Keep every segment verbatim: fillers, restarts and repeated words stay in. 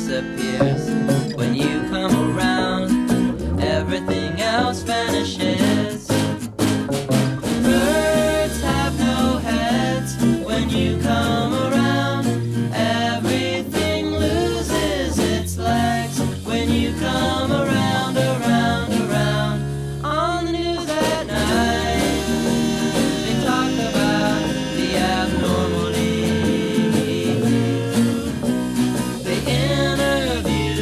disappears. When you come around, everything else vanishes. Birds have no heads. When you come around, everything loses its legs. When you come around, around, around. On the news at night, they talk about the abnormality. They interview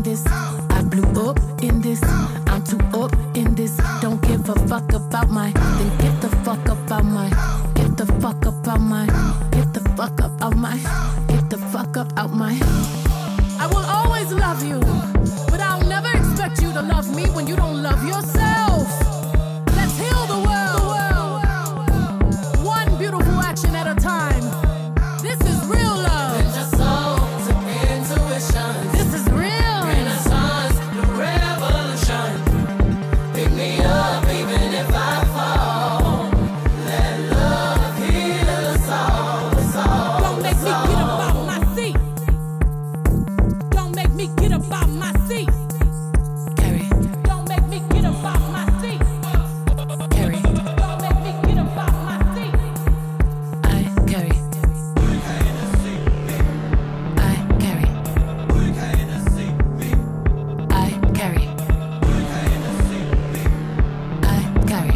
in this. I blew up in this. I'm too up in this. Don't give a fuck about my. Then get the fuck up out my. Get the fuck up out my. Get the fuck up out my. Get the fuck up out my. I will always love you, but I'll never expect you to love me when you don't love yourself. Let's heal the world. One beautiful action at a time. This is real love. Bend your soul to intuition. This is real. Renaissance, the revolution. Pick me up even if I fall. Let love heal us all, us all. Don't make me get up out my seat. Don't make me get up out my seat. Carrie. Don't make me get up out my seat. Carrie. Don't make me get up out my seat. I carry. I carry. I carry. I carry.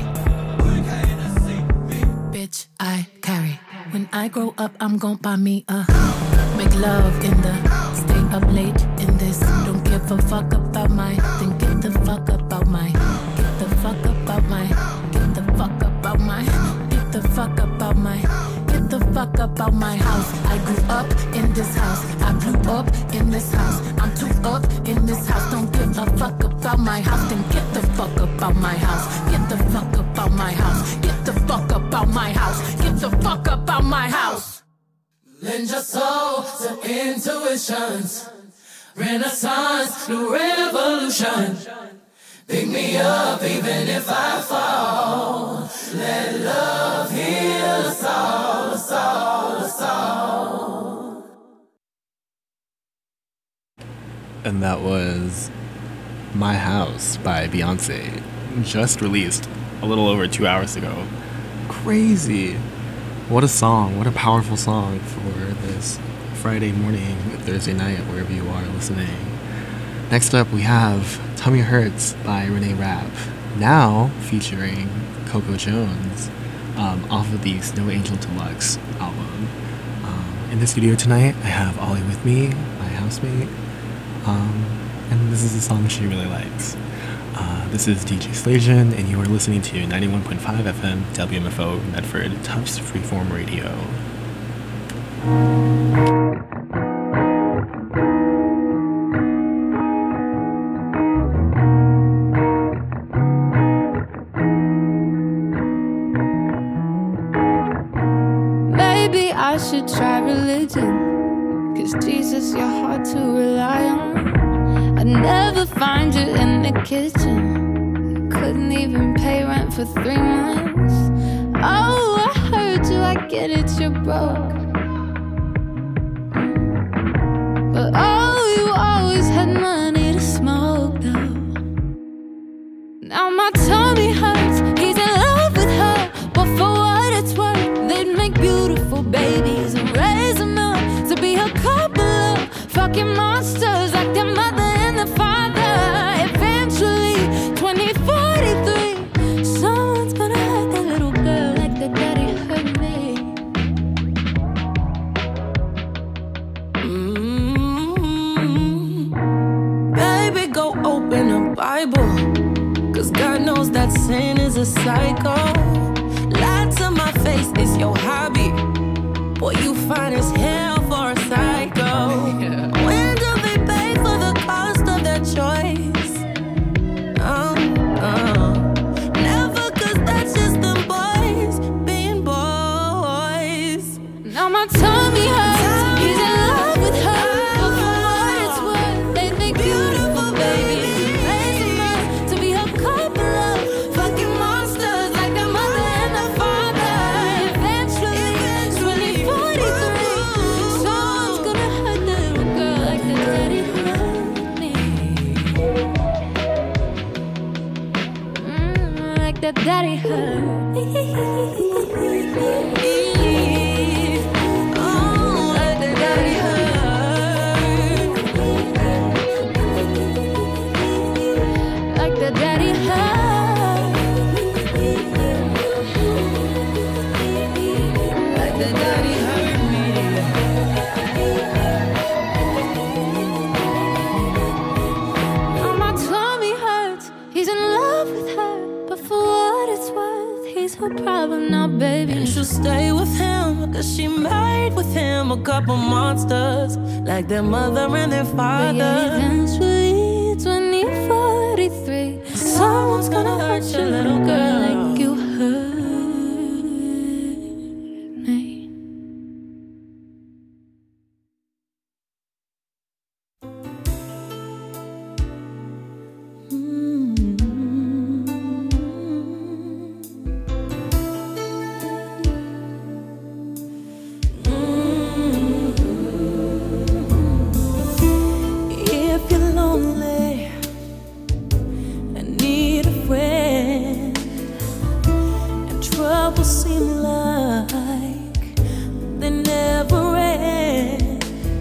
Bitch, I carry. When I grow up, I'm gon' buy me a. Make love in the. Stay up late in this. Don't give a fuck about my. Then get the fuck about my. Get the fuck about my. Get the fuck about my. Get the fuck about my. Get the fuck about my house. I grew up in this house. I blew up in this house. I'm too up in this house. Don't give a fuck about my house. Then get the fuck about my house. Get the fuck about my house. Get the fuck about my house. Get the fuck about my house. Lend your soul to intuitions. Renaissance, new revolution. Pick me up even if I fall. Let love heal us all, us all, us all. And that was My House by Beyonce, just released a little over two hours ago. Crazy. What a song, what a powerful song for this Friday morning, Thursday night, wherever you are listening. Next up, we have Tummy Hurts by Renee Rapp, now featuring Coco Jones um, off of the Snow Angel Deluxe album. Um, in the studio tonight, I have Ollie with me, my housemate, um, and this is a song she really likes. Uh, this is D J Slajan, and you are listening to ninety-one point five F M W M F O Medford Tufts Freeform Radio. Maybe I should try religion, 'cause Jesus, you're hard to rely on. I'd never find you in the kitchen. Couldn't even pay rent for three months. Oh, I heard you, I get it, you're broke. But oh, you always had money to smoke though. Now my tummy hurts, he's in love with her. But for what it's worth, they'd make beautiful babies and raise them up to be a couple of fucking monsters like their mother and their father. Eventually, twenty forty-three, someone's gonna hurt that little girl like their daddy hurt me. Mm-hmm. Baby, go open a Bible, 'cause God knows that sin is a cycle. Lie to my face is your hobby. Boy, you fine as hell for a psycho. Yeah. When do they pay for the cost of their choice? Oh, oh. Never, 'cause that's just them boys being boys. Now my tummy hurts, he's in love with her. But for what it's worth, they make beautiful babies, raise them up to be a couple of fucking monsters like their mother and their father. Eventually, twenty forty-three, someone's gonna hurt the little girl like the daddy hurt me. Mm, like the daddy hurt. Oh, like the daddy hurt. Like the daddy hurt. Like the daddy hurt me. a problem now, baby. And she'll stay with him, cause she made with him a couple monsters, like their mother and their father. But yeah, eventually, twenty forty-three, someone's gonna hurt your little girl like you hurt me. If you're lonely and need a friend, and troubles seem like they never end,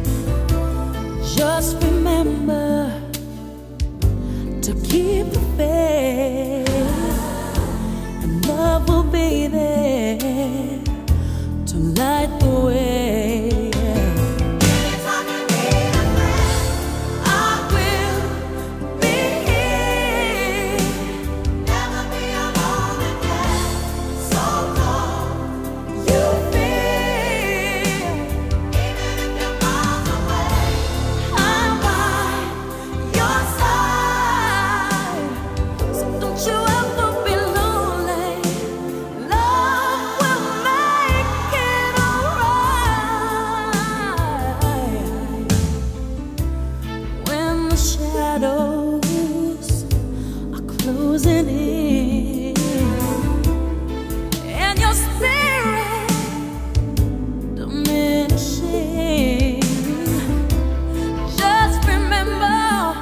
just remember to keep the faith, and love will be there to light the way. Shadows are closing in, and your spirit diminishing. Just remember,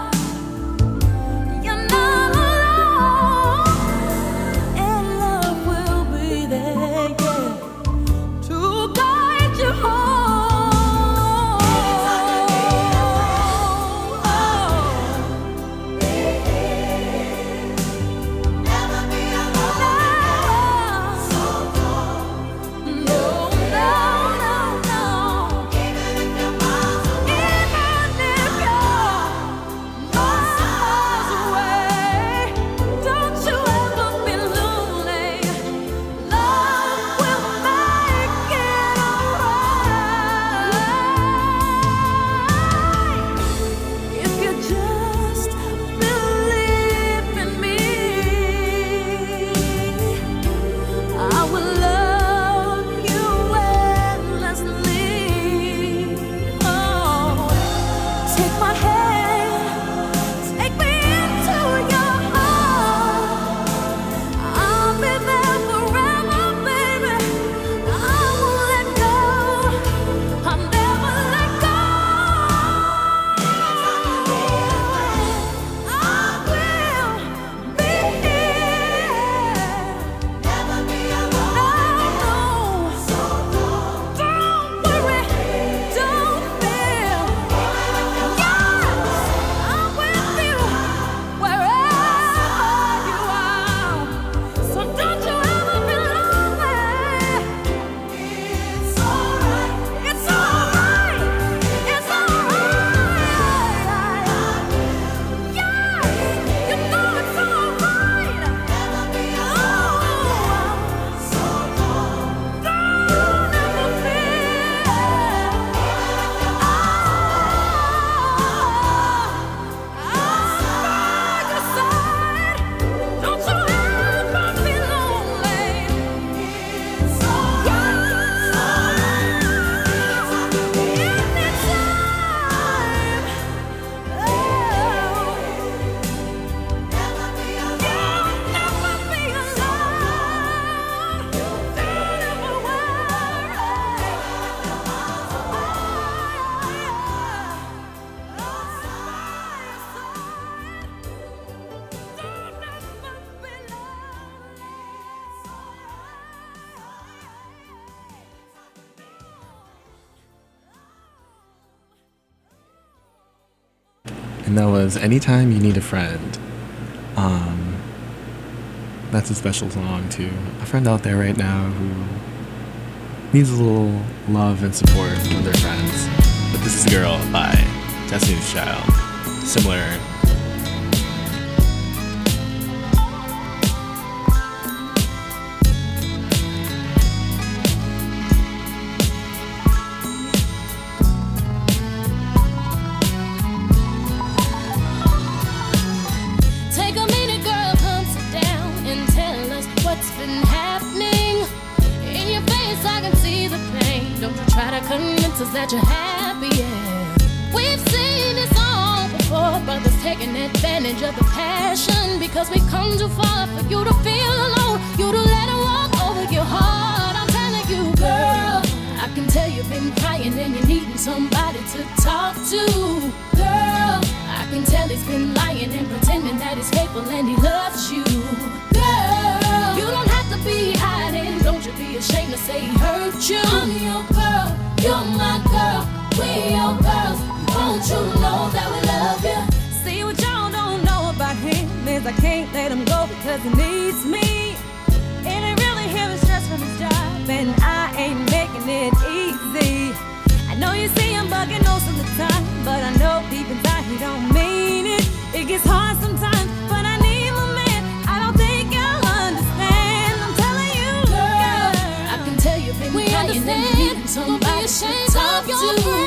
you're not alone, and love will be there, yeah, to guide you home. And that was Anytime You Need a Friend. Um, that's a special song to a friend out there right now who needs a little love and support from their friends. But This Is Girl by Destiny's Child. Similar. promises that you're happy, yeah. We've seen this all before, brothers taking advantage of the passion, because we come too far for you to feel alone, you to let it walk over your heart. I'm telling you, girl, I can tell you've been crying and you're needing somebody to talk to. Girl, I can tell he's been lying and pretending that he's faithful and he loves you. Girl, you don't have to be hiding, don't you be ashamed to say he hurt you. I'm your girl, you're my girl, we're your girls. Won't you know that we love you? See, what y'all don't know about him is I can't let him go because he needs me. It ain't really him, it's stress from his job, and I ain't making it easy. I know you see him bugging most of the time, but I know deep inside he don't mean it. It gets hard sometimes, but I need my man. I don't think you'll understand. I'm telling you, girl, girl I can tell you've been we crying and you needing somebody to talk to.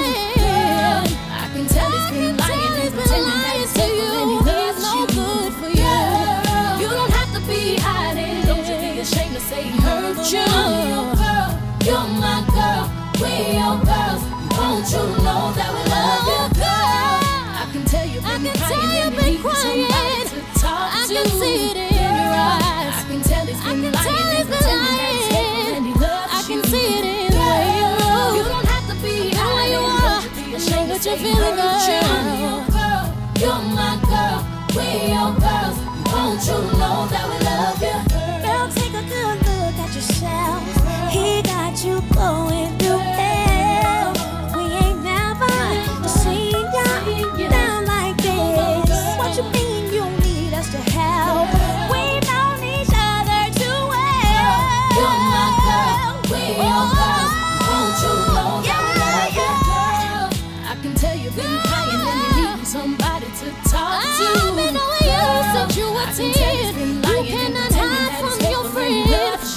Girl, I can tell he's been lying and pretending that he's faithful and he loves you. Good for you. Girl, you don't have to be hiding, don't you be ashamed to say he hurt you. I'm your girl, you're my girl, we're your girls. Won't you know that we love you, girl? I can tell you've been crying and you need somebody to talk to. I can see it in your eyes. I can tell he's been lying and pretending that he's faithful and he loves you. I can see it in the way you move. You don't have to be hiding, don't you be ashamed to say he hurt you. I'm your girl, you're my girl, we're your girls. Won't you know that we love you? Girl, take a good look at yourself. He got you going through hell. We ain't never seen you down like this. What you mean you need us to help? We known each other too well. You're my girl, we're your girls. Won't you know that we love you, girl? I can tell you've been crying and you need somebody to talk to. I've been knowing you since you were ten. You cannot hide from your friend.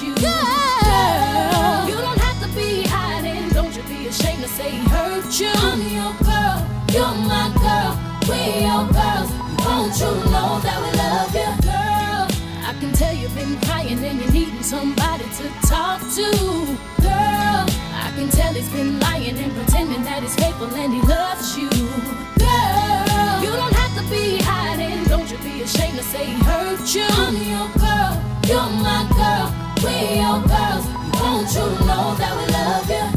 Girl, you don't have to be hiding, don't you be ashamed to say he hurt you. I'm your girl, you're my girl, we're your girls. Won't you know that we love you, girl? I can tell you've been crying and you're needing somebody to talk to. Girl, I can tell he's been lying and pretending that he's faithful and he loves you. Girl, you don't have to be hiding, don't you be ashamed to say he hurt you. I'm your girl, you're my girl, we're your girls. Won't you know that we love you?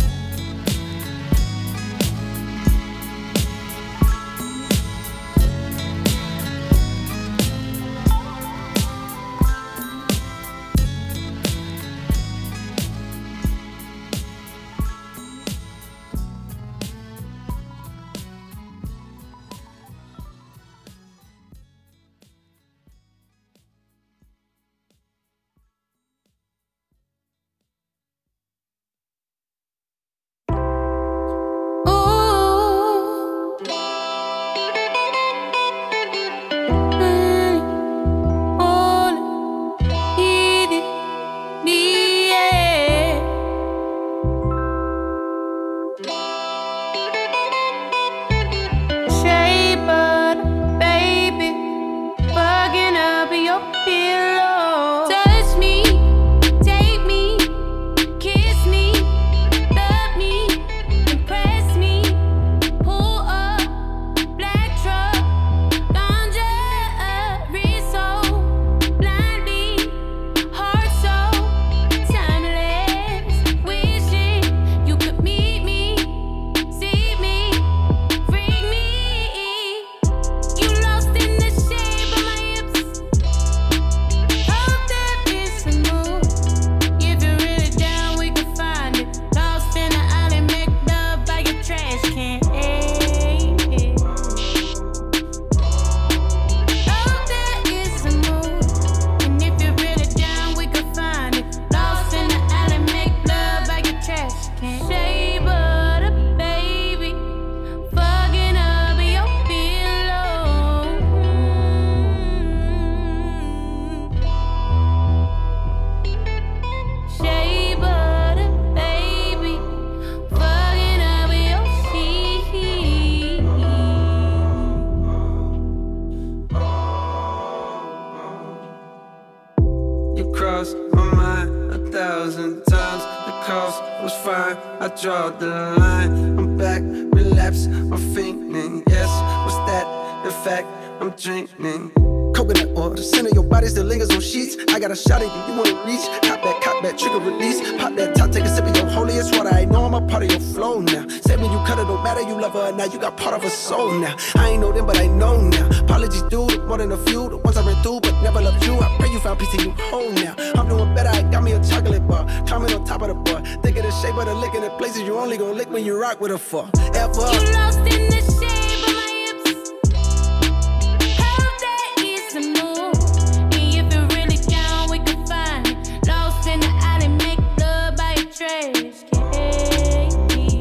cost was fine, I draw the line. I'm back, relapse, I'm fiending. Yes, what's that? In fact, I'm dreaming. Coconut oil, the scent of your body still lingers on sheets. I got a shot at you, you wanna reach. Cop that, cop that, trigger release. Pop that top, take a sip of your holiest water. I know I'm a part of your flow now. Said when you cut it, don't matter, you love her or not. You got part of her soul now. I ain't know them, but I know now. Apologies due, more than a few. The ones I ran through, but never loved you. I pray you found peace and you home now. I'm doing better, I got me a chocolate bar. Climbing on top of the bar. Think of the shape of the lick in the places you only gon' lick when you rock with a fuck. Ever. You lost in the shape of my hips. Hope that is the move. And if you're really down, we can find it. Lost in the alley, make love by a trash can.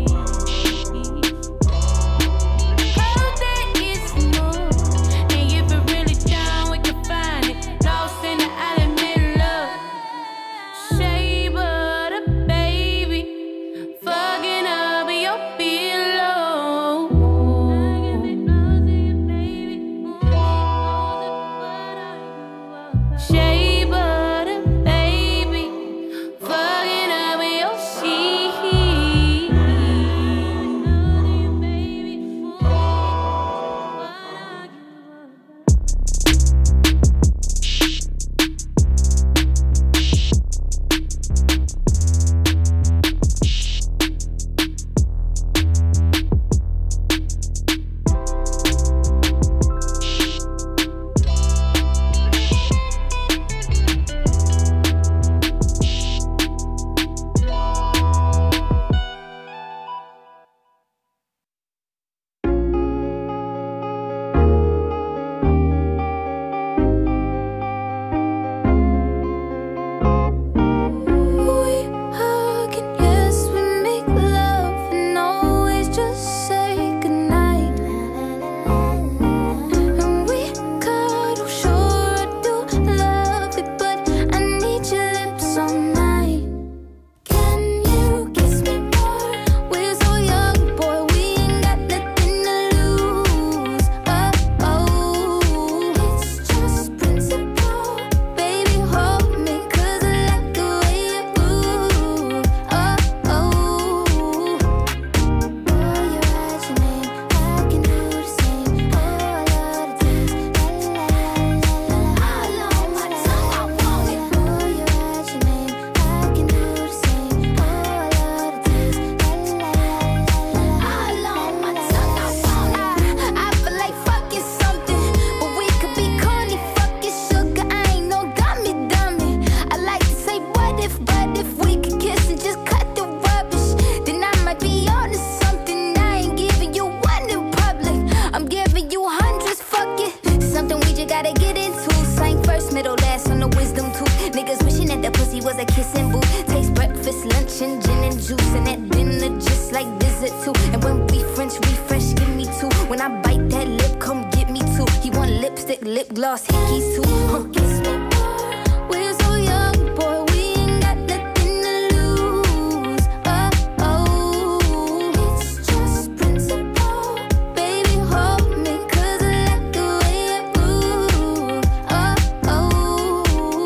Hope that is the move. And if you're really down, we can find it. Lost in the alley, make love. Shape of the baby, fucking up in your pillow. Shape of the baby, fucking up in your sheet. We hug and yes, we make love and always just say goodnight. And we cuddle, sure I do love it, but I need your lips all night. Can you kiss me more? We're so young, boy, we ain't got nothing to lose. Oh, oh, it's just principle. Baby, hold me, 'cause I like the way you move. Oh, oh, boy, you write your name, I can do the same. Oh, I love the taste, la la la la la. All on my tongue, I want it. Boy, you write your name, I can do the same. Oh, I love the taste, la la la la la. All on my tongue, I want it. I feel like fucking something, but we could be corny, fucking sugar. I ain't no dummy, dummy. I like to say what if, but if we could kiss and just cut the rubbish, then I might be on to something. I ain't giving you one in public, I'm giving you hundreds, fuck it. Something we just gotta get into. Sang first, middle, last on the wisdom tooth. Niggas wishing that the pussy was a kissing booth. Taste breakfast, lunch, and gin and juice, and that dinner just like dessert too. And when we French refresh, give me two. When I bite that lip, come get me two. He want lipstick, lip gloss, hickeys too. Huh, kiss me more. We're so young, boy, we ain't got nothing to lose. Oh, oh, it's just principle. Baby, hold me, 'cause I like the way you move. Oh, oh,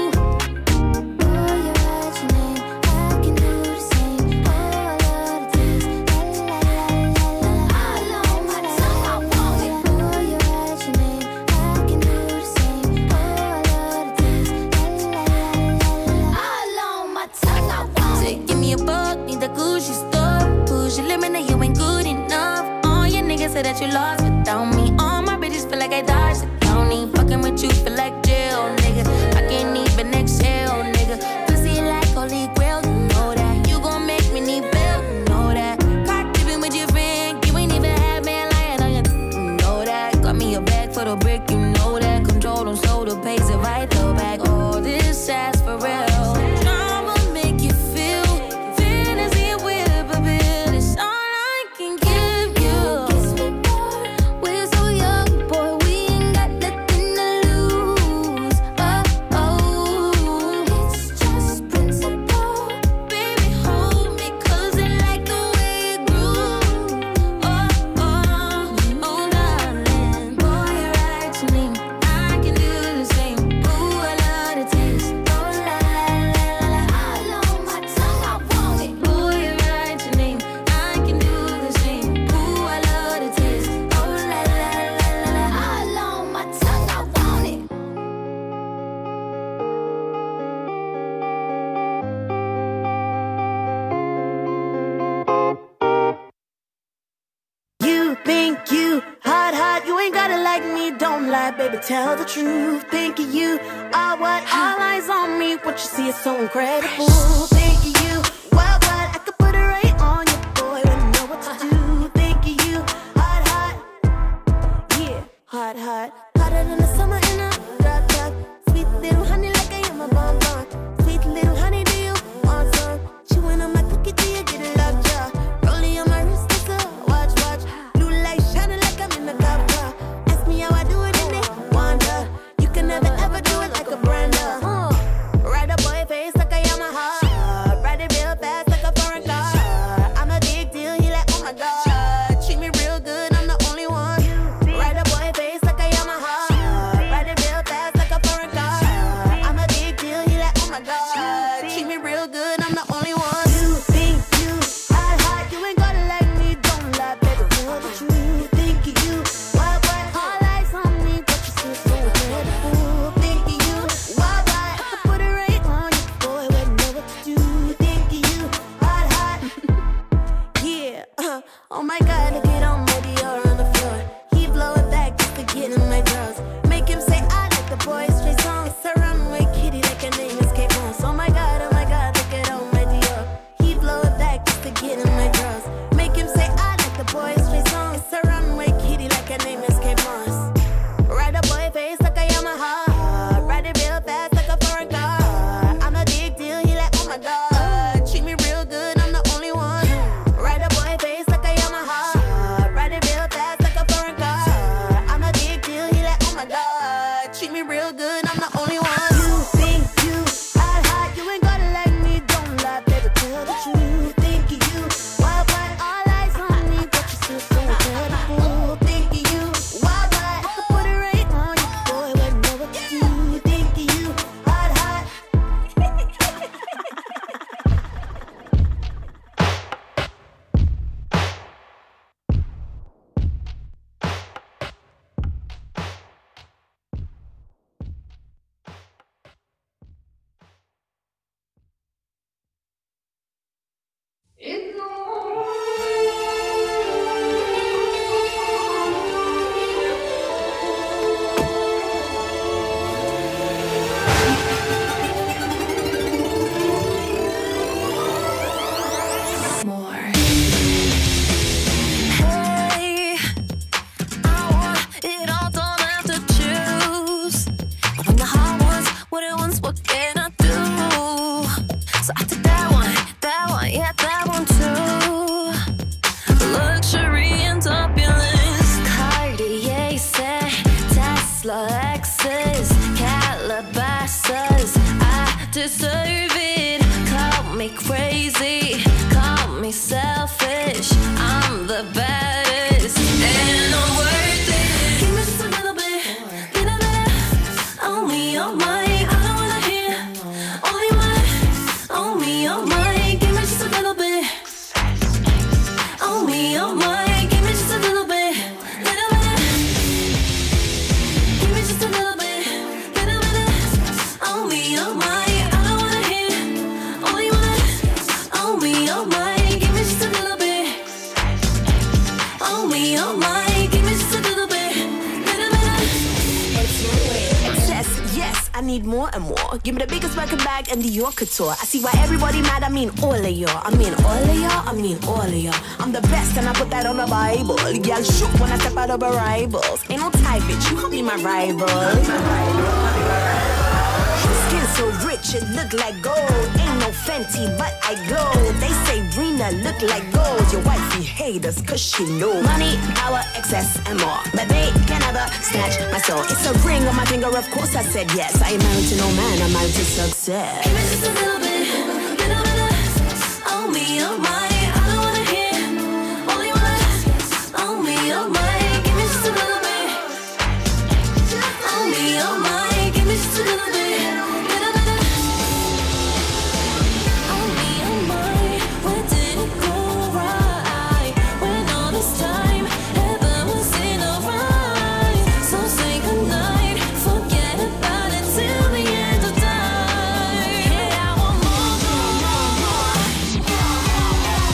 boy, you write your name, I can do the same. Oh, I love the taste, la la la la la. All on my tongue, I want it. Boy, you write your name, I can do the same. Oh, I love the taste, la la la la. All on my tongue, I want it. Give me a buck, need the Gucci stuff. Push your limit, now you ain't good enough. All your niggas say that you lost without me. All my bitches feel like I dodged the county. Fucking with you feel like jail, nigga. I can't even exhale, nigga. Pussy like holy grail, you know that. You gon' make me need bail, you know that. Caught dipping with your friend, you ain't even have man lying on you, you know that. Got me a bag for the brick, you know that. Control them, so the pays it right though back. All this ass for real. Drama make you feel fantasy with a bill. It's all I can give you. Kiss me more. We're so young, boy, we ain't got nothing to lose. Oh, oh, it's just principle. Baby, hold me, 'cause I like the way you groove. Oh, oh, oh, darling. Boy, you write your name, I can do the same. Ooh, I tell the truth. Think of you are what all eyes on me. What you see is so incredible. Think of you, what, what, I could put it right on you, boy. Wouldn't know what to do. Think of you, hot, hot. Yeah, hot, hot. Hotter than the summer in a drop top. Sweet little honey like I am a bonbon. Sweet little honey, do you want some? Chewing on my cookie, do you get a love jar? Rolling on my wrist, it's a watch, watch. Blue light shining like I'm in the cop car. Ask me how I do it and they wonder. You can never ever do it like a Brenda. Uh, ride a boy face like a Yamaha. Ride it real fast like a foreign car. I'm a big deal, he like, oh my god. Treat me real good, I'm the only one. Ride a boy face like a Yamaha. Ride it real fast like a foreign car. I'm a big deal, he like, oh my god. Treat me real good, I'm the only one. You think you hot, hot, you ain't gotta like me, don't lie, baby, tell the truth. Think of you, what, what, all eyes on me, but you still so incredible. Think of you, what, what, I could put it right on you, boy, wouldn't know what to do. Think of you, hot, hot. Yeah, uh, oh my god, look at all my Dior on the floor. He blow it back just to get in my drawers. Make him say I like the boys straight songs. It's a runway kitty like her name is Kate Moss. Oh my god, oh my god, look at all my Dior. He blow it back just to get in my drawers. Make him say I like the boys straight songs. It's a runway kitty like her name is Kate Moss. Ride a boy face like a Yamaha. Ride it real fast like a foreign car. I'm a big deal, he like, oh my god. Treat me real good, I'm the only one. Ride a boy face like a Yamaha. Ride it real fast like a foreign car. I'm a big deal, he like, oh my god. Treat me real good, I'm the only one. You think you hot, hot, you ain't gotta like me, don't lie, baby, tell the truth. Think of you, what, what, all eyes on me, but you still so incredible. Think of you, what, what, I could put it right on you, boy, wouldn't know what to do. Think of you, hot, hot. More. Hey, I want it all, don't have to choose. When the heart wants what it wants, what can I do? So I took that one, that one, yeah, that one too. Luxury and opulence, Cartier set, Tesla Lexus, Calabasas. I deserve it. Call me crazy, call me selfish. I'm the baddest, and I'm worth it. Give me just a little bit, little bit. On me, on my, I don't wanna hear only one. On me, on my, give me just a little bit. On me, on my, give me just a little bit, little bit. Give me just a little bit, little bit. On me, on my, I don't wanna hear only one. On me, on my, give me just a little bit. On me, on my, give me just a little bit, little bit. Excess, yes, I need more and more. Give me the biggest record bag and the York Couture. I see why everybody mad, I mean all of y'all. I mean all of y'all, I mean all of y'all. I'm the best and I put that on the Bible. Y'all shook when I step out of arrivals. Ain't no type, bitch, you can't be my rival. Skin so rich, it look like gold. Ain't no Fenty, but I glow. They say Rena look like gold. Your wifey hate us cause she know money, power, excess, and more. But they can never snatch my soul. It's a ring on my finger, of course I said yes. I ain't married to no man, I'm married to success. Give me just a little bit, little bit. On me, on my, I don't wanna hear only one. On me, on my, give me just a little bit. On me, on my, give me just a little bit, little bit. On me, on my, where did it go right? When all this time heaven was in a rhyme. So say goodnight, forget about it till the end of time. Yeah, I want more, more, more, more.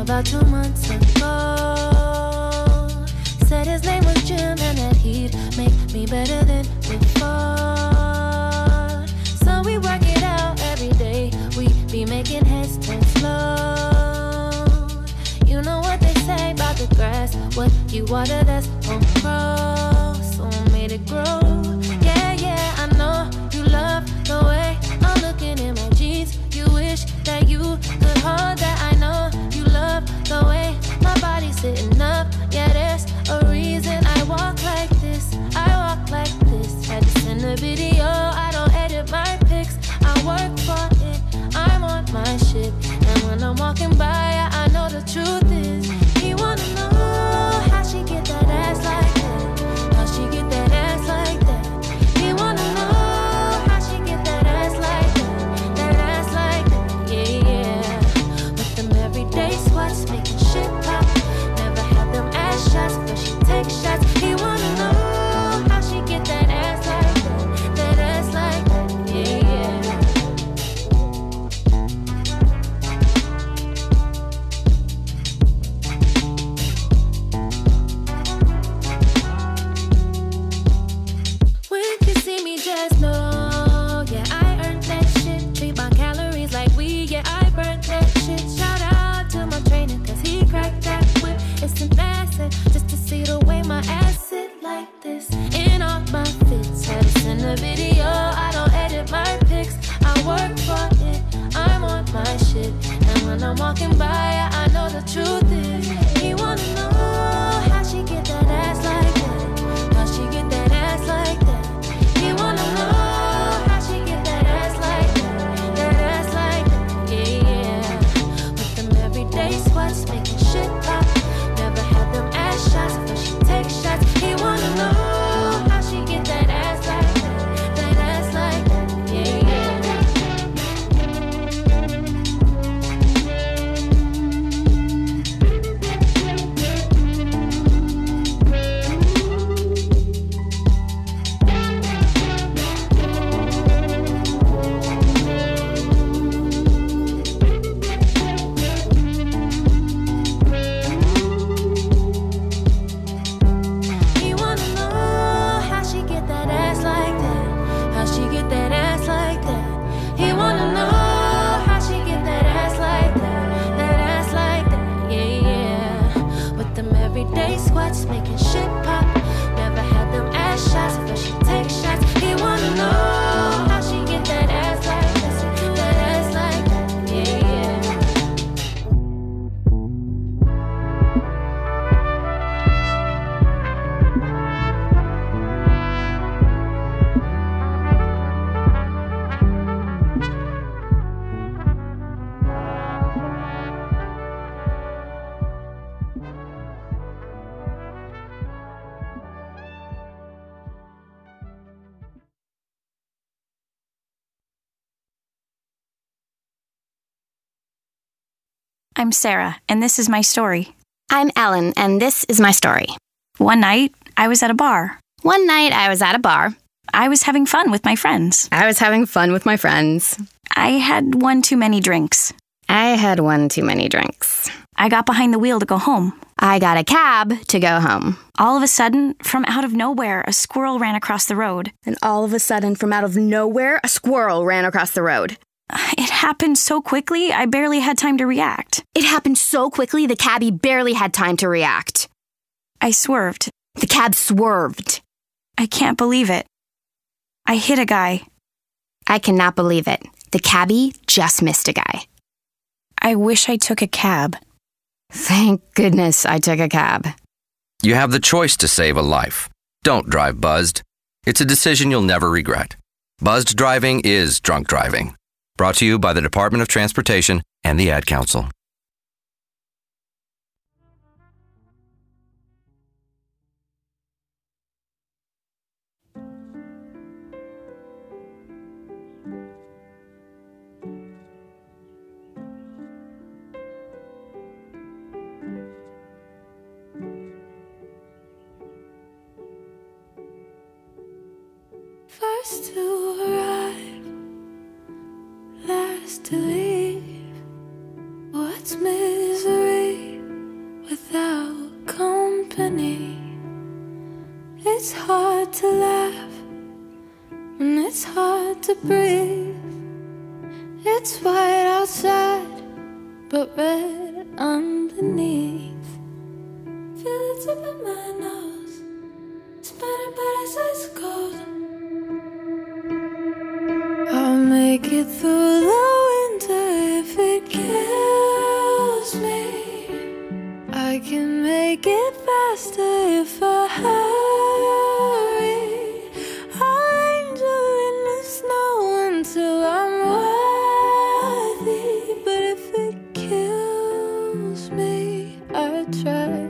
about two months ago. Said his name was Jim and that he'd make me better than before. So we work it out every day. We be making heads turn slow. You know what they say about the grass, what you water that's gon' grow. So I made it grow. Yeah, yeah, I know you love the way I'm looking in my jeans. You wish that you could hold that. I know you love the way my body's sitting up. Yeah, there's a reason I walk like this. I walk like this. Had to send a video. I don't edit my pics. I work for it. I'm on my shit. And when I'm walking by, I know the truth is. He wanna know how she get that ass like that. How she get that ass like that. He wanna know how she get that ass like that. That ass like that. Yeah, yeah. With them everyday squats, making shit pop. Never had them ass shots, but she takes shots. He wanna know how she get that ass like that. That ass like that. Yeah, yeah. When you see me, just know, yeah, I earned that shit. Treat my calories like weed, yeah, I burnt that shit. Shout out to my trainer, cause he cracked that whip. It's an asset, just to see the way my ass sit like this. In all my fits, had to send a video. I don't edit my pics, I work for it. I'm on my shit, and when I'm walking by, I know the truth is. He wanna know how she get that ass like that. How she get that ass like that. He wanna know how she get that ass like that. That ass like that, yeah, yeah. With them everyday squats, making shit pop. Never had them ass shots, but she takes shots. He wanna know how she get that ass like that. That ass like that, yeah, yeah. He wanna know how she get that ass like that. How she get that ass like that. He wanna know how she get that ass like that. That ass like that, yeah, yeah. With them everyday squats, making shit pop. Never had them ass shots, but she takes shots. He wanna know how she get that ass like that. That ass like that, yeah, yeah. I'm Sarah, and this is my story. I'm Ellen, and this is my story. One night, I was at a bar. One night, I was at a bar. I was having fun with my friends. I was having fun with my friends. I had one too many drinks. I had one too many drinks. I got behind the wheel to go home. I got a cab to go home. All of a sudden, from out of nowhere, a squirrel ran across the road. And all of a sudden, from out of nowhere, a squirrel ran across the road. It happened so quickly, I barely had time to react. It happened so quickly, the cabbie barely had time to react. I swerved. The cab swerved. I can't believe it. I hit a guy. I cannot believe it. The cabbie just missed a guy. I wish I took a cab. Thank goodness I took a cab. You have the choice to save a life. Don't drive buzzed. It's a decision you'll never regret. Buzzed driving is drunk driving. Brought to you by the Department of Transportation and the Ad Council. First to arrive, last to leave. What's misery? it's hard to laugh, when it's hard to breathe. It's white outside, but red underneath. Feel the tip of my nose, spinning but it's ice cold. I'll make it through the winter if it kills me. I can make it faster if I hurry. I'll angel in the snow until I'm worthy. But if it kills me, I tried.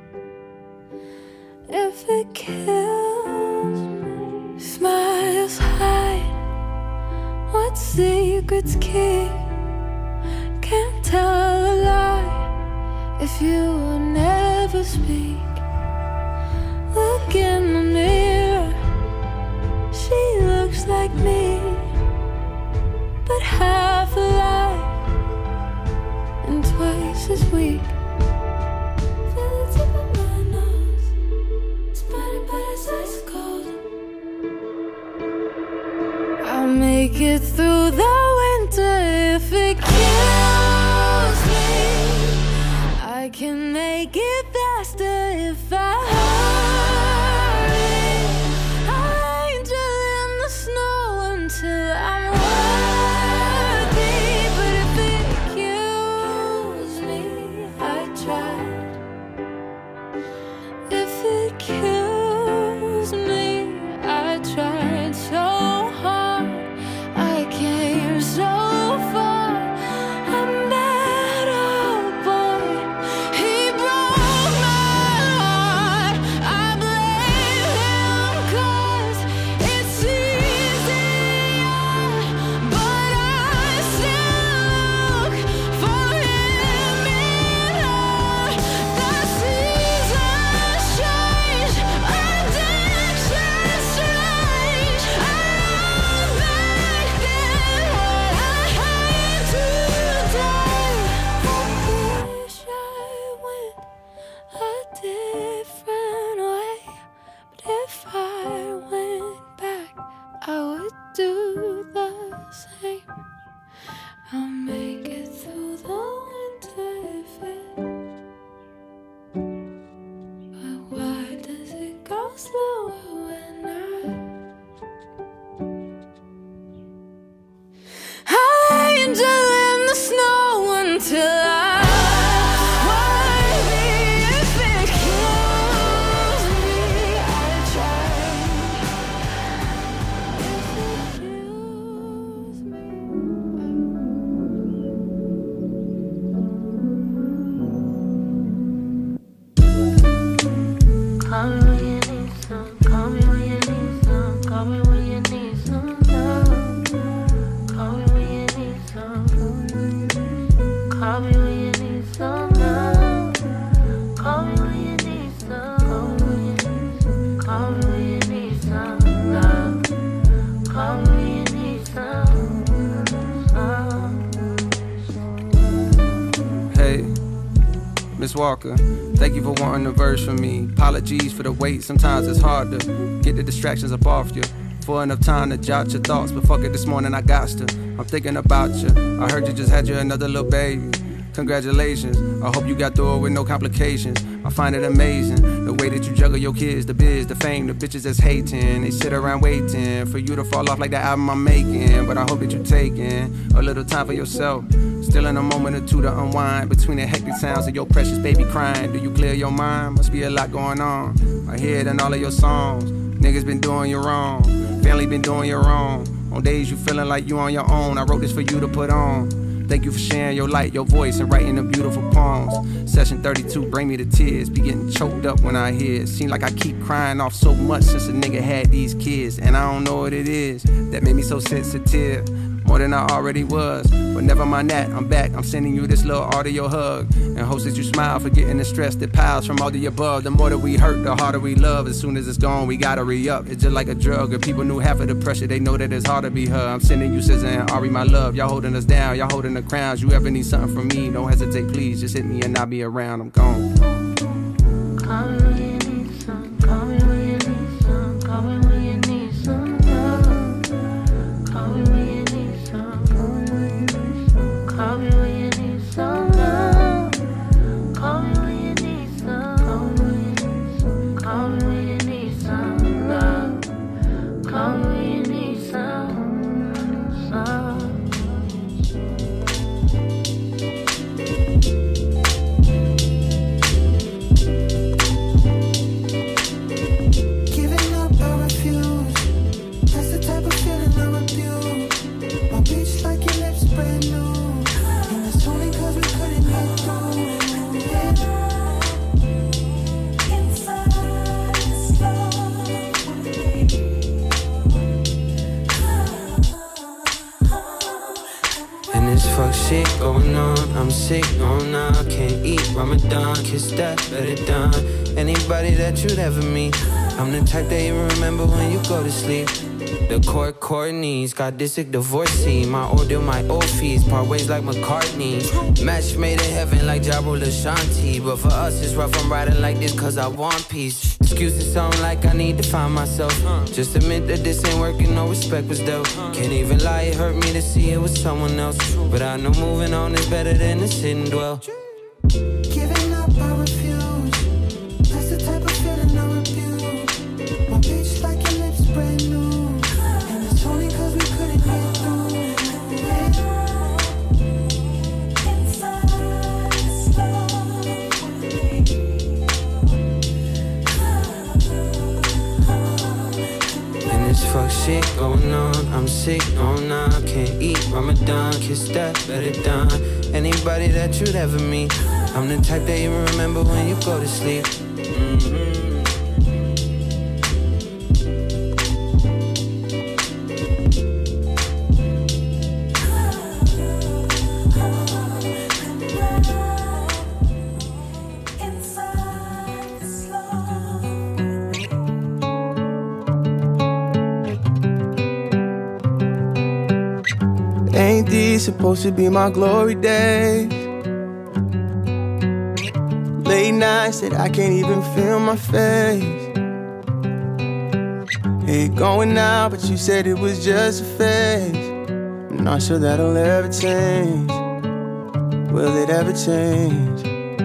If it kills me, smiles hide what secrets keep. Can't tell a lie if you will never speak. Look in the mirror, she looks like me, but half alive and twice as weak. Feel the tip of my nose, spinning but it's ice cold. I'll make it through the winter if it kills me. I can make it faster if I hurry. I'll angel in the snow until I'm worthy. But if it kills me, I tried. If it kills me, I tried so hard. I came so far. I'm that old boy. He broke my heart. I blame him 'cause it's easier, but I still look for him in her. The seasons change, addiction's strange. I know back then what I had today. I wish I went a different way, but if I went back, I would do the same. I'll make it through the winter if it. But why does it go slower when I? I'll angel in the snow until I. Worthy. If it kills me, I try. If it kills me, call me when you need some. Call me when you need some. Call me when you need some love. Call me when you need some. Call me when you need some love. Call me when you need some. Call me when you need some love. Call me when you need some love. Hey, Miss Walker, thank you for wanting a verse from me. Apologies for the wait, sometimes it's hard to get the distractions up off you. For enough time to jot your thoughts, but fuck it, this morning I got to. I'm thinking about you. I heard you just had you another little baby. Congratulations, I hope you got through it with no complications. I find it amazing, the way that you juggle your kids, the biz, the fame, the bitches that's hating. They sit around waiting for you to fall off like the album I'm making. But I hope that you're taking a little time for yourself. Still in a moment or two to unwind between the hectic sounds of your precious baby crying. Do you clear your mind? Must be a lot going on. I hear it in all of your songs. Niggas been doing you wrong, family been doing you wrong. On days you feeling like you on your own, I wrote this for you to put on. Thank you for sharing your light, your voice, and writing the beautiful poems. Session thirty-two, bring me to tears. Be getting choked up when I hear it. Seem like I keep crying off so much since a nigga had these kids. And I don't know what it is that made me so sensitive, more than I already was. But never mind that, I'm back. I'm sending you this little audio hug, and hopes that you smile, forgetting the stress that piles from all the above. The more that we hurt, the harder we love. As soon as it's gone, we gotta re-up. It's just like a drug. If people knew half of the pressure, they know that it's hard to be her. I'm sending you S Z A and Ari, my love. Y'all holding us down, y'all holding the crowns. You ever need something from me, don't hesitate, please. Just hit me and I'll be around. I'm gone. Call me when you need some. Call me when you need some. And this fuck shit going on, I'm sick, no nah, can't eat Ramadan, kiss that, better done. Anybody that you'd ever meet, I'm the type that you remember when you go to sleep. The court, court knees, got this sick divorcee. My order, my old fees, part ways like McCartney. Match made in heaven like Ja Rule Ashanti. But for us it's rough, I'm riding like this cause I want peace. Excuses sound like I need to find myself. Just admit that this ain't working, no respect was dealt. Can't even lie, it hurt me to see it was someone else. But I know moving on is better than to sit and dwell. Giving up, I refuse. That's the type of feeling I refuse. My bitch like your lips brand new. Only cause we couldn't get through. And this fuck shit going on, I'm sick, no nah, can't eat Ramadan, kiss that, better done. Anybody that you'd ever meet, I'm the type that you remember when you go to sleep. Mm-hmm. Ain't these supposed to be my glory days? Late nights that I can't even feel my face. Ain't going now, but you said it was just a phase. I'm not sure that'll ever change. Will it ever change?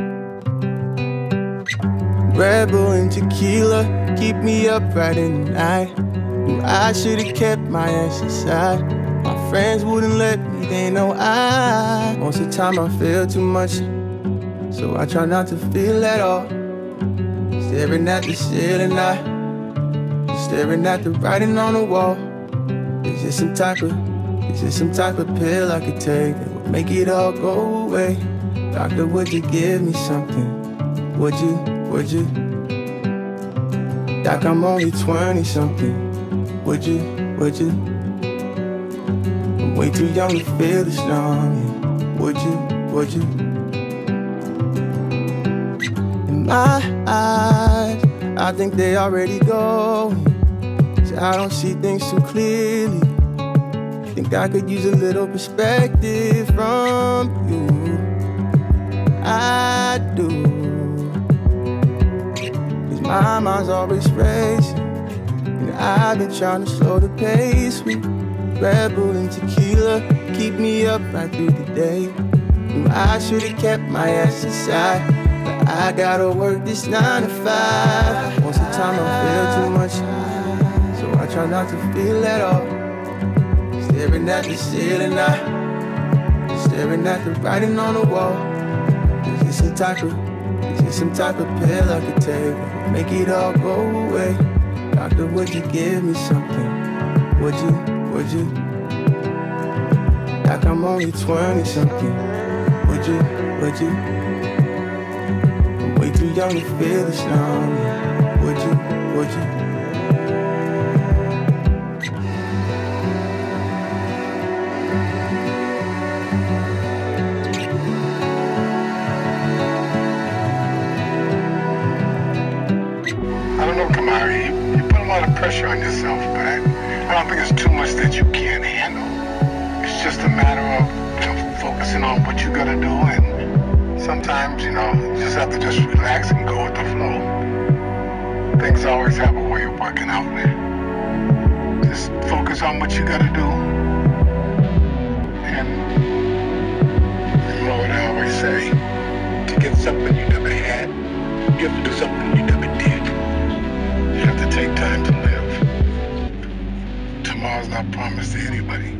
Red Bull and tequila keep me up right in the night. Knew I should've kept my ass inside. My friends wouldn't let me, they know I most of the time I feel too much, so I try not to feel at all. Staring at the ceiling, I staring at the writing on the wall. Is this some type of, is this some type of pill I could take that would make it all go away? Doctor, would you give me something? Would you, would you? Doc, I'm only twenty something. Would you, would you? I'm way too young to feel this long. Would you, would you? In my eyes, I think they already go. So I don't see things too clearly. Think I could use a little perspective from you. I do. Cause my mind's always racing, and I've been trying to slow the pace with Red Bull and tequila keep me up right through the day. Knew I should've kept my ass inside, but I gotta work this nine to five. Most of the time I feel too much, so I try not to feel at all. Staring at the ceiling, I staring at the writing on the wall. Is this some type of, is this some type of pill I could take that would make it all go away? Doctor, would you give me something? Would you? Would you? Like I'm only twenty something. Would you? Would you? I'm way too young to feel this long. Would you? Would you? I don't know, Kamari. You, you put a lot of pressure on yourself, but I, I don't think it's too much that you can't handle. It's just a matter of, you know, focusing on what you gotta do, and sometimes, you know, you just have to just relax and go with the flow. Things always have a way of working out there. Just focus on what you gotta do. And you know what I always say, to get something you never had, you have to do something you never did. You have to take time to live. Tomorrow's not promised to anybody.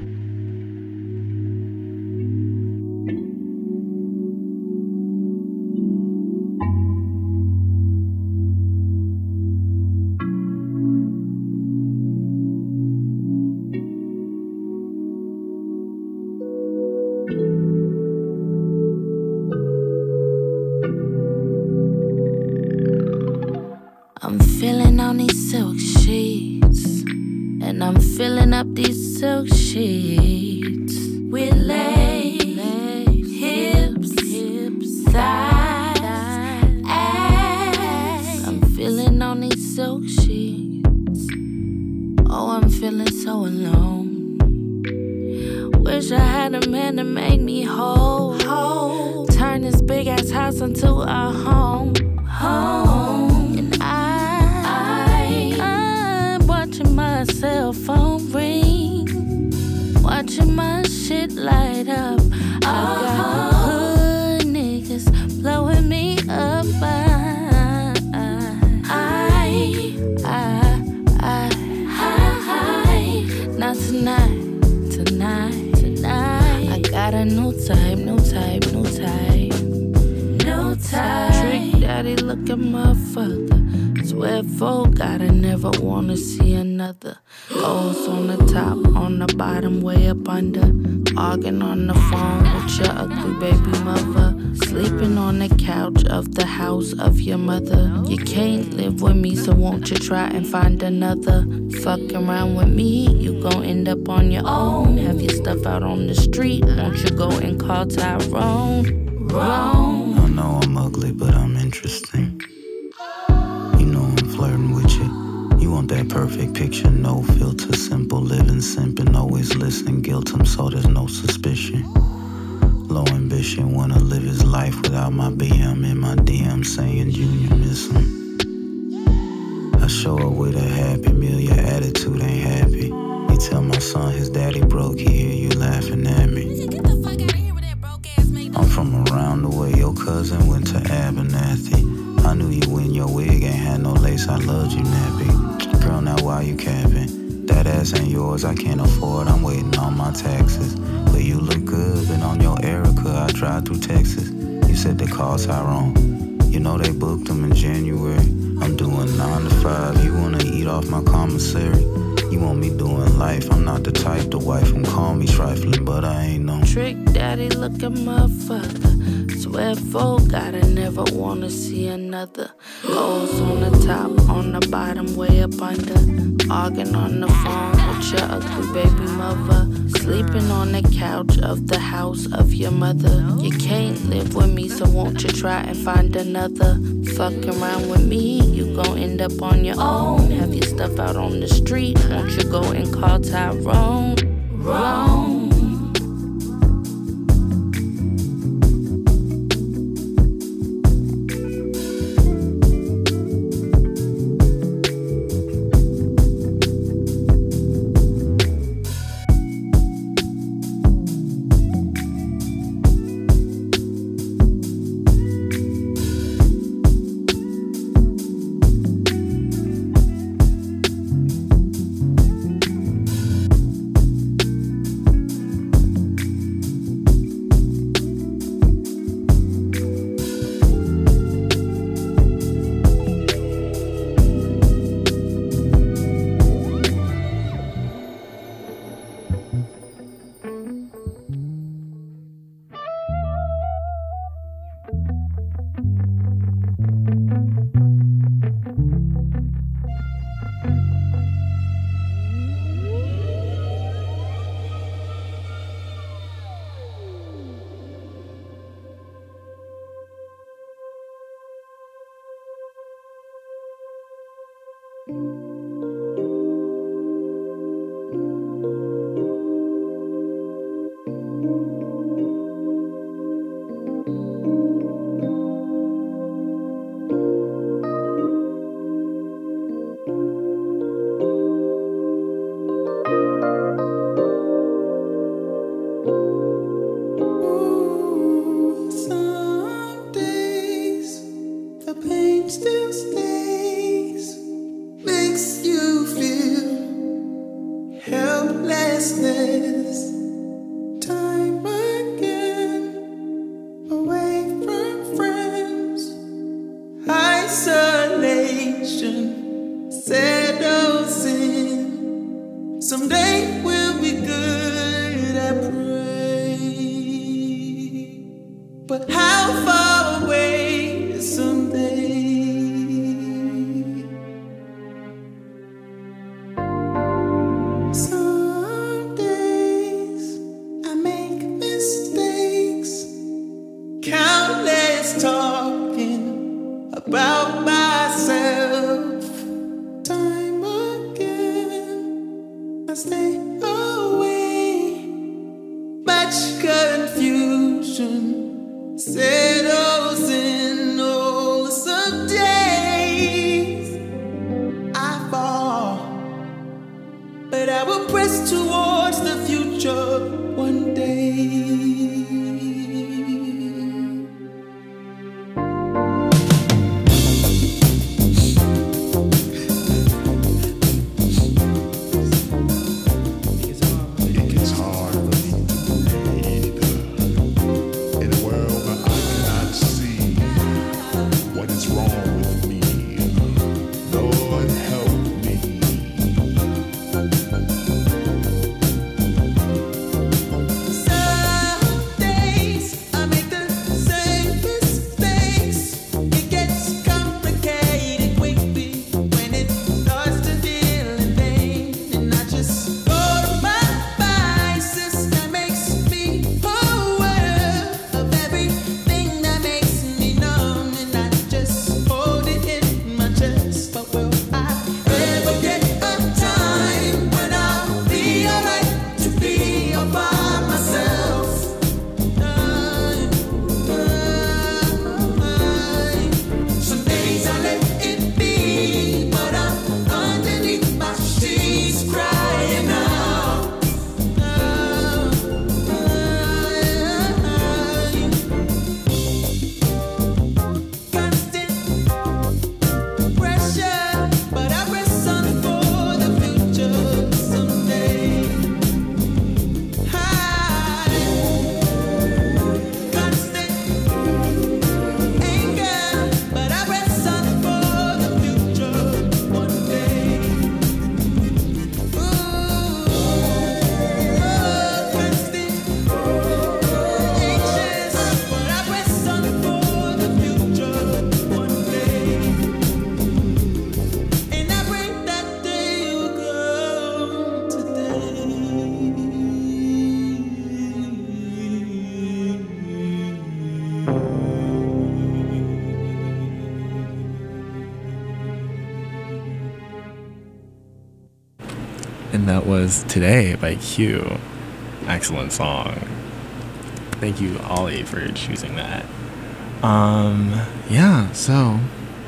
I'm feeling on these silk sheets, and I'm filling up these silk sheets with lace. so alone. Wish I had a man to make me whole. whole. Turn this big ass house into a home. Home. And I, I, I'm watching my cell phone ring. Watching my shit light up. I got hood niggas blowing me up. I, I, I, I, I, not tonight, tonight, tonight. I got a new type, new type, new type, new type. Trick daddy looking motherfucker. Swear folk, gotta never wanna see another. Goals on the top, on the bottom, way up under. Arguing on the phone with your ugly baby mother. Sleeping on the couch of the house of your mother. You can't live with me, so won't you try and find another? Fuck around with me, you gon' end up on your own. Have your stuff out on the street, won't you go and call Tyrone? Wrong. I know I'm ugly, but I'm interesting. You know I'm flirting with you. You want that perfect picture, no filter, simple living, simping, always listening, guilt him so there's no suspicion. Low ambition, wanna live his life without my B M in my D M saying Junior miss him. I show up with a happy meal, your attitude ain't happy. You tell my son his daddy broke, he hear you laughing at me. I'm from around the way, your cousin went to Abernathy. I knew you when your wig ain't had no lace, I loved you nappy. Girl, now why you capping? That ass ain't yours, I can't afford, I'm waiting on my taxes. But you look good, been on your Erica, I drive through Texas. You said they called Tyrone, you know they booked them in January. I'm doing nine to five, you wanna eat off my commissary. You want me doing life, I'm not the type to wife and call me trifling, but I ain't no Trick daddy looking motherfucker. Swear folk, gotta never wanna see another. Goals on the top, on the bottom, way up under. Arguing on the phone with your ugly baby mother. Sleeping on the couch of the house of your mother. You can't live with me, so won't you try and find another? Fuck around with me, you gon' end up on your own. Have your stuff out on the street, won't you go and call Tyrone? Wrong. Stay confusion settles in. Oh, some days I fall, but I will press towards the future one day. And that was Today by Q. Excellent song. Thank you, Ollie, for choosing that. Um, yeah, so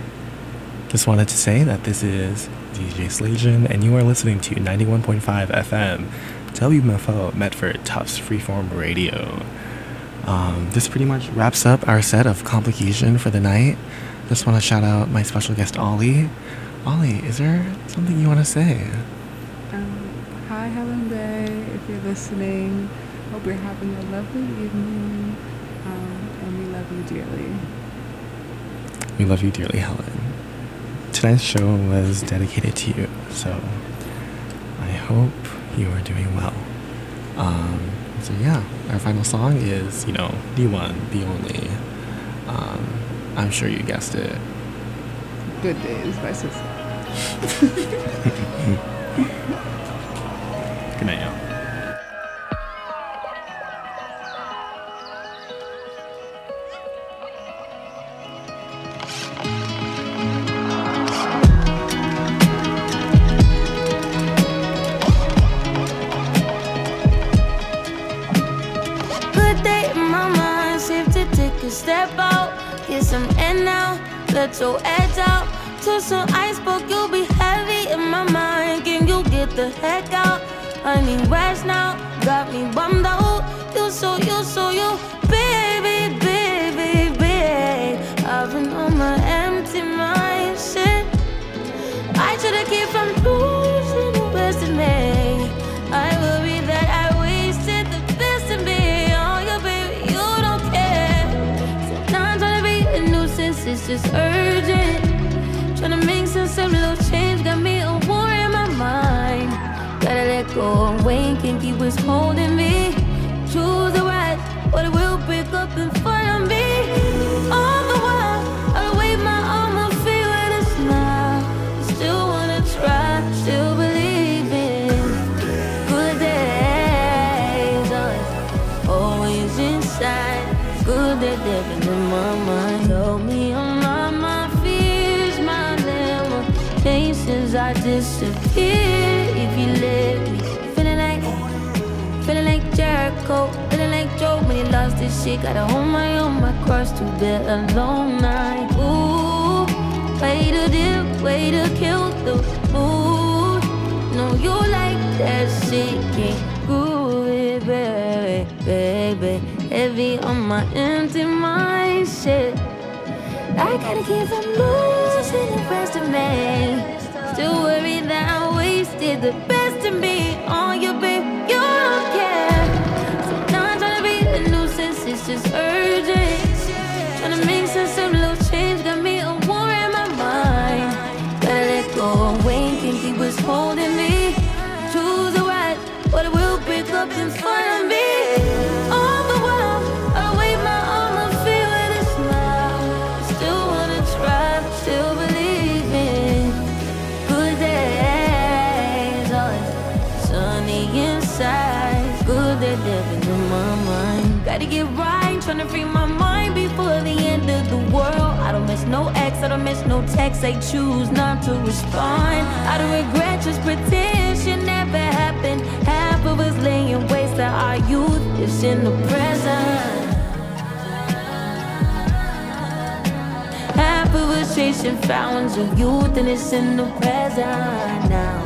just wanted to say that this is D J Slajan, and you are listening to ninety-one point five F M W M F O Medford Tufts Freeform Radio. Um, this pretty much wraps up our set of Complication for the night. Just want to shout out my special guest, Ollie. Ollie, is there something you want to say? Um, hi, Helen Bay, if you're listening. Hope you're having a lovely evening, um, and we love you dearly. We love you dearly, Helen. Tonight's show was dedicated to you, so I hope you are doing well. Um, so yeah, our final song is, you know, the one, the only. Um, I'm sure you guessed it. Good Days by Sister. Good night, y'all. Step out, get some air now, let your edge out. To some ice, but you'll be heavy in my mind. Can you get the heck out? I need rest now, got me bummed out. You so, you so, you, baby, baby, baby. I've been on my empty mind, shit. I should've kept from losing the best in me. I worry that I wasted the best in me. It's just urgent. Tryna make sense of little change. Got me a war in my mind. Gotta let go and wait. Can't keep what's holding me. Choose the right, but it will pick up in front of me. All the while, I wave my arm and feel with a smile. Still wanna try, still believe in good days. Always inside. Good that they've been in my mind. Tell me I'm not my fears, my limitations. I disappear if you let me. Feeling like, feeling like Jericho, feeling like this shit. Gotta hold my own, my cross to bear a long night. Ooh, way to dip, way to kill the mood. No, you like that shit, can't groove it, baby, baby. Heavy on my empty mind, shit. I gotta keep from losing the rest of me. Still worried that I wasted the best of me on you, babe. You don't care. So now I'm trying to be a nuisance, it's just urgent. Trying to make sense of little change, got me a war in my mind. Gotta let go of Wayne, think he was holding me. Choose the right, but it will pick up in front of me. All the while, I wave my arm and feel with a smile. Still wanna try, still believe in good days. Always sunny inside, good that living in my mind. Gotta get right, tryna free my mind before the end of the world. I don't miss no ex, I don't miss no text. I choose not to respond. I don't regret, just pretend shit never happened. Half of us laying waste to our youth is in the present. Half of us chasing fountains of youth and it's in the present now.